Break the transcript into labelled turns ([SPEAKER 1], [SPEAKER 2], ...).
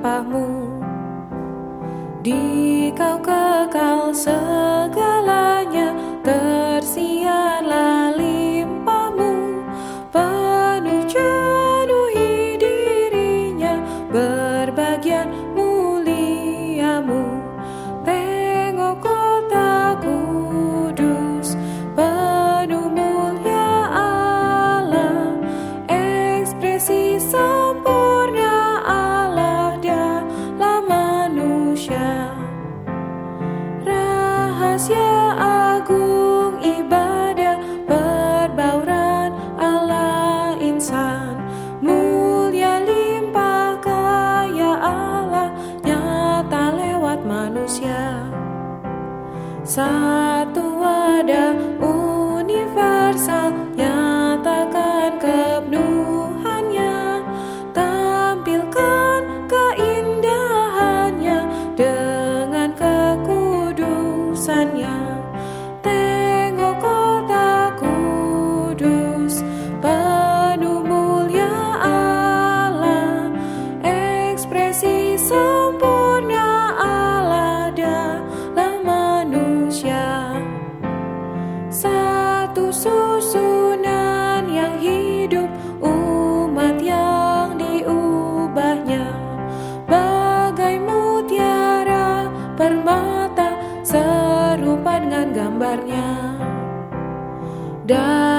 [SPEAKER 1] limpahmu. Di Kau kekal segalanya, tersiarlah limpahmu. Penuhi dirinya, berbagian muliamu. Tengok kota kudus, penuh mulia Allah. Ekspresi sempurna Allah dalam manusia. Rahasia agung ibadah perbauran Allah insan. Mulia limpah kaya Allah nyata lewat manusia. Satu wadah universal, nyatakan kepenuhannya, tampilkan keindahannya dengan kekudusannya. Tengok kota kudus, penuh mulia Allah. Ekspresi sempurna Allah dalam manusia. Satu susunan yang hidup, umat yang diubahnya, bagai mutiara permata serupa dengan gambarnya. Dan